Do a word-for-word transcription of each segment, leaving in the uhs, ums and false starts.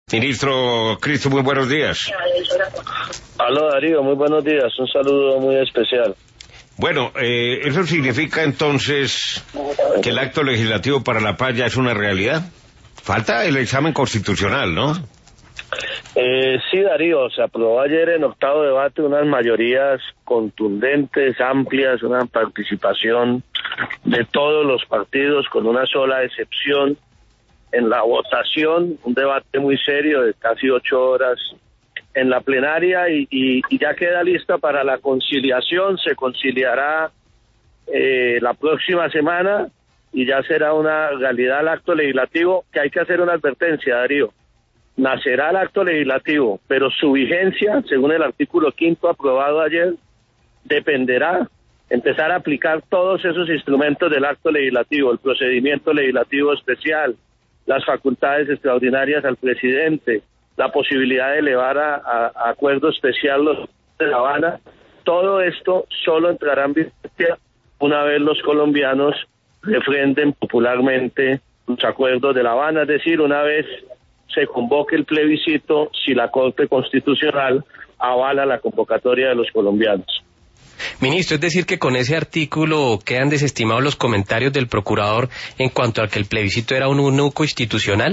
Ministro Cristo, muy buenos días. Aló Darío, muy buenos días, un saludo muy especial. Bueno, eh, ¿eso significa entonces que el acto legislativo para la paz ya es una realidad? Falta el examen constitucional, ¿no? Eh, sí, Darío, se aprobó ayer en octavo debate unas mayorías contundentes, amplias, una participación de todos los partidos con una sola excepción en la votación, un debate muy serio de casi ocho horas en la plenaria y, y, y ya queda lista para la conciliación, se conciliará eh, la próxima semana y ya será una realidad el acto legislativo, que hay que hacer una advertencia, Darío. Nacerá el acto legislativo, pero su vigencia, según el artículo quinto aprobado ayer, dependerá empezar a aplicar todos esos instrumentos del acto legislativo, el procedimiento legislativo especial, las facultades extraordinarias al presidente, la posibilidad de elevar a, a, a acuerdo especial los de La Habana. Todo esto solo entrará en vigencia una vez los colombianos refrenden popularmente los acuerdos de La Habana, es decir, una vez se convoque el plebiscito si la Corte Constitucional avala la convocatoria de los colombianos. Ministro, es decir que con ese artículo quedan desestimados los comentarios del procurador en cuanto a que el plebiscito era un eunuco institucional.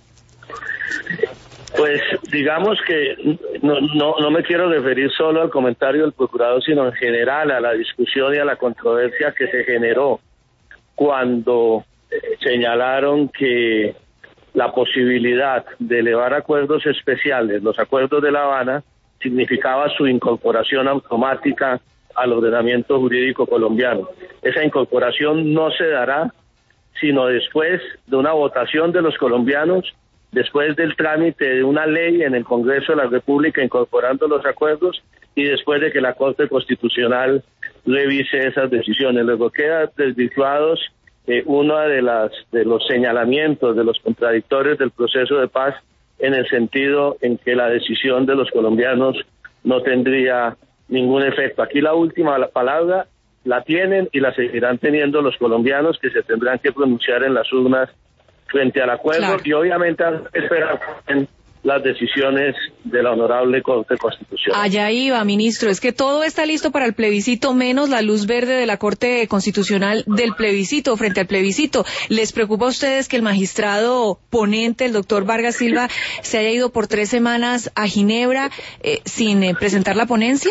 Pues digamos que no, no, no me quiero referir solo al comentario del procurador, sino en general a la discusión y a la controversia que se generó cuando señalaron que la posibilidad de elevar acuerdos especiales, los acuerdos de La Habana, significaba su incorporación automática al ordenamiento jurídico colombiano. Esa incorporación no se dará sino después de una votación de los colombianos, después del trámite de una ley en el Congreso de la República incorporando los acuerdos y después de que la Corte Constitucional revise esas decisiones. Luego queda desvirtuados eh, uno de las de los señalamientos de los contradictores del proceso de paz, en el sentido en que la decisión de los colombianos no tendría ningún efecto. Aquí la última la palabra la tienen y la seguirán teniendo los colombianos, que se tendrán que pronunciar en las urnas frente al acuerdo, claro. Y obviamente esperar las decisiones de la Honorable Corte Constitucional. Allá iba, ministro, es que todo está listo para el plebiscito, menos la luz verde de la Corte Constitucional del plebiscito, frente al plebiscito. ¿Les preocupa a ustedes que el magistrado ponente, el doctor Vargas Silva, se haya ido por tres semanas a Ginebra eh, sin eh, presentar la ponencia?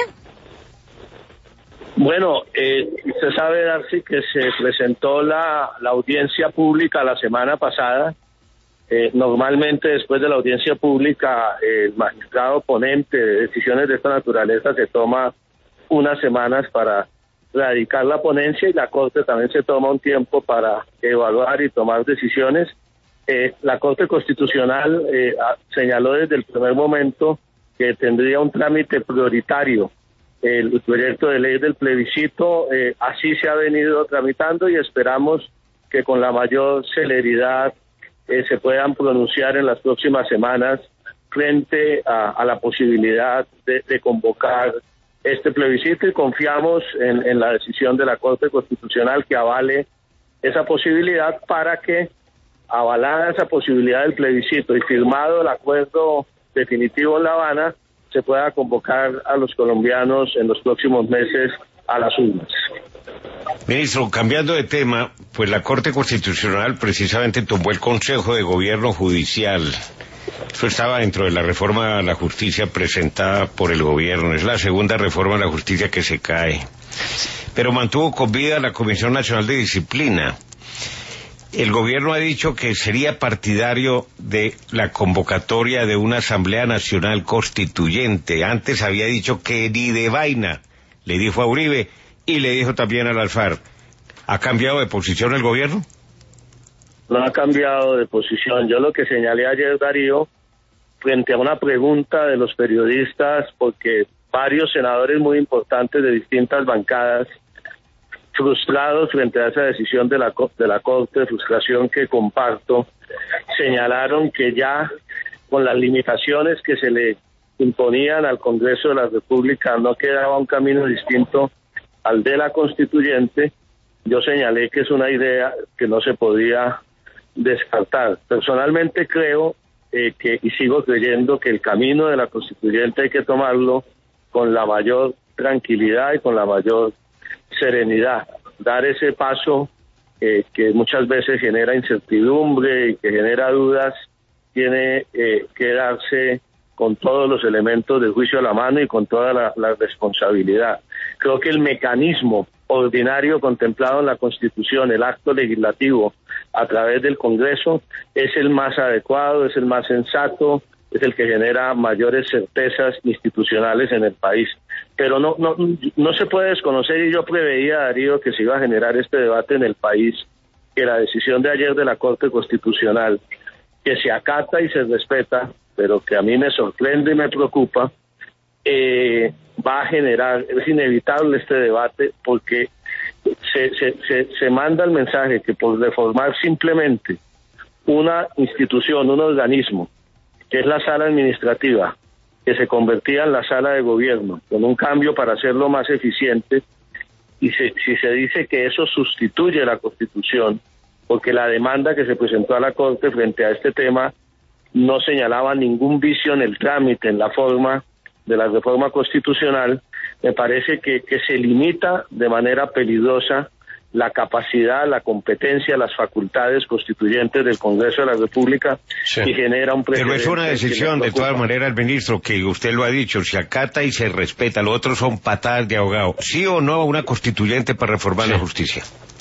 Bueno, eh, usted sabe, Darcy, que se presentó la, la audiencia pública la semana pasada. Eh, normalmente después de la audiencia pública, eh, el magistrado ponente de decisiones de esta naturaleza se toma unas semanas para radicar la ponencia y la Corte también se toma un tiempo para evaluar y tomar decisiones. Eh, la Corte Constitucional eh, señaló desde el primer momento que tendría un trámite prioritario el proyecto de ley del plebiscito. Eh, así se ha venido tramitando y esperamos que con la mayor celeridad eh, se puedan pronunciar en las próximas semanas frente a, a la posibilidad de, de convocar este plebiscito, y confiamos en, en la decisión de la Corte Constitucional que avale esa posibilidad, para que, avalada esa posibilidad del plebiscito y firmado el acuerdo definitivo en La Habana, se pueda convocar a los colombianos en los próximos meses a las urnas. Ministro, cambiando de tema, pues la Corte Constitucional precisamente tomó el Consejo de Gobierno Judicial. Eso estaba dentro de la reforma a la justicia presentada por el gobierno. Es la segunda reforma a la justicia que se cae. Pero mantuvo con vida la Comisión Nacional de Disciplina. El gobierno ha dicho que sería partidario de la convocatoria de una Asamblea Nacional Constituyente. Antes había dicho que ni de vaina, le dijo a Uribe y le dijo también al Alfar. ¿Ha cambiado de posición el gobierno? No ha cambiado de posición. Yo lo que señalé ayer, Darío, frente a una pregunta de los periodistas, porque varios senadores muy importantes de distintas bancadas, frustrados frente a esa decisión de la, de la Corte, frustración que comparto, señalaron que ya con las limitaciones que se le imponían al Congreso de la República no quedaba un camino distinto al de la Constituyente. Yo señalé que es una idea que no se podía descartar. Personalmente creo eh, que y sigo creyendo que el camino de la constituyente hay que tomarlo con la mayor tranquilidad y con la mayor serenidad, dar ese paso eh, que muchas veces genera incertidumbre y que genera dudas, tiene eh, que darse con todos los elementos del juicio a la mano y con toda la, la responsabilidad. Creo que el mecanismo ordinario contemplado en la Constitución, el acto legislativo a través del Congreso, es el más adecuado, es el más sensato, es el que genera mayores certezas institucionales en el país. Pero no, no, no se puede desconocer, y yo preveía, Darío, que se iba a generar este debate en el país, que la decisión de ayer de la Corte Constitucional, que se acata y se respeta, pero que a mí me sorprende y me preocupa, eh, va a generar, es inevitable este debate, porque se, se, se, se manda el mensaje que por reformar simplemente una institución, un organismo, que es la sala administrativa, que se convertía en la sala de gobierno, con un cambio para hacerlo más eficiente, y se, si se dice que eso sustituye la Constitución, porque la demanda que se presentó a la Corte frente a este tema no señalaba ningún vicio en el trámite, en la forma de la reforma constitucional, me parece que, que se limita de manera peligrosa la capacidad, la competencia, las facultades constituyentes del Congreso de la República, sí, y genera un precedente. Pero es una decisión, de todas maneras, ministro, que usted lo ha dicho, se acata y se respeta, lo otro son patadas de ahogado. ¿Sí o no una constituyente para reformar sí. la justicia?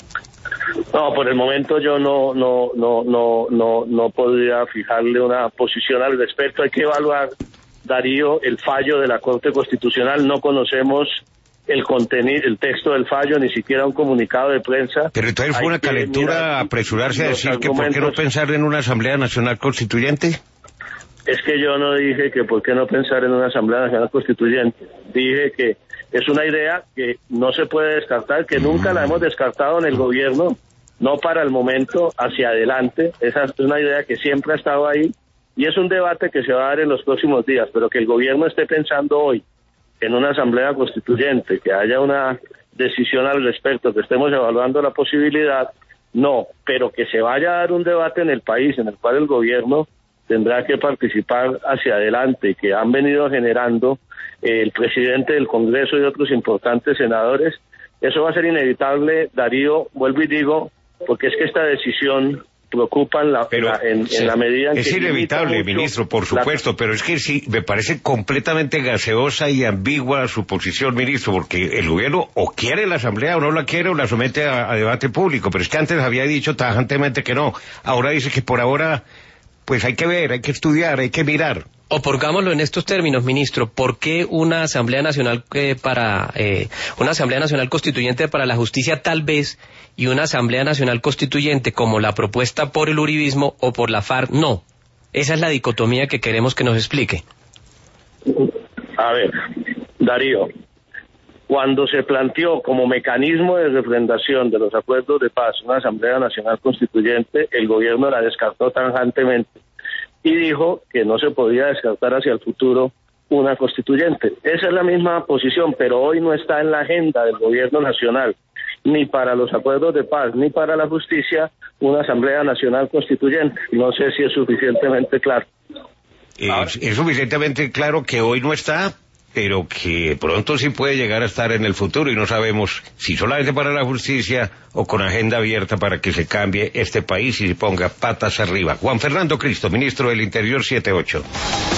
No, por el momento yo no no no no no no podría fijarle una posición al respecto. Hay que evaluar, Darío, el fallo de la Corte Constitucional. No conocemos el contenido, el texto del fallo, ni siquiera un comunicado de prensa. Pero entonces fue una calentura apresurarse a decir que por qué no pensar en una Asamblea Nacional Constituyente. Es que yo no dije que por qué no pensar en una Asamblea Nacional Constituyente. Dije que es una idea que no se puede descartar, que nunca la hemos descartado en el gobierno, no para el momento, hacia adelante. Esa es una idea que siempre ha estado ahí, y es un debate que se va a dar en los próximos días, pero que el gobierno esté pensando hoy en una Asamblea Constituyente, que haya una decisión al respecto, que estemos evaluando la posibilidad, no, pero que se vaya a dar un debate en el país en el cual el gobierno tendrá que participar hacia adelante, que han venido generando eh, el presidente del Congreso y otros importantes senadores. Eso va a ser inevitable, Darío, vuelvo y digo, porque es que esta decisión preocupa en la, pero, la, en, sí, en la medida en es que... Es inevitable, ministro, por supuesto, la... pero es que sí, me parece completamente gaseosa y ambigua su posición, ministro, porque el gobierno o quiere la Asamblea o no la quiere o la somete a, a debate público, pero es que antes había dicho tajantemente que no, ahora dice que por ahora... Pues hay que ver, hay que estudiar, hay que mirar. O pongámoslo en estos términos, ministro, ¿por qué una Asamblea Nacional eh, para eh, una Asamblea Nacional Constituyente para la Justicia tal vez, y una Asamblea Nacional Constituyente como la propuesta por el uribismo o por la FARC no? Esa es la dicotomía que queremos que nos explique. A ver, Darío, cuando se planteó como mecanismo de refrendación de los acuerdos de paz una Asamblea Nacional Constituyente, el gobierno la descartó tajantemente y dijo que no se podía descartar hacia el futuro una constituyente. Esa es la misma posición, pero hoy no está en la agenda del gobierno nacional, ni para los acuerdos de paz, ni para la justicia, una Asamblea Nacional Constituyente. No sé si es suficientemente claro. Es, es suficientemente claro que hoy no está, pero que pronto sí puede llegar a estar en el futuro, y no sabemos si solamente para la justicia o con agenda abierta para que se cambie este país y se ponga patas arriba. Juan Fernando Cristo, ministro del Interior, siete ocho.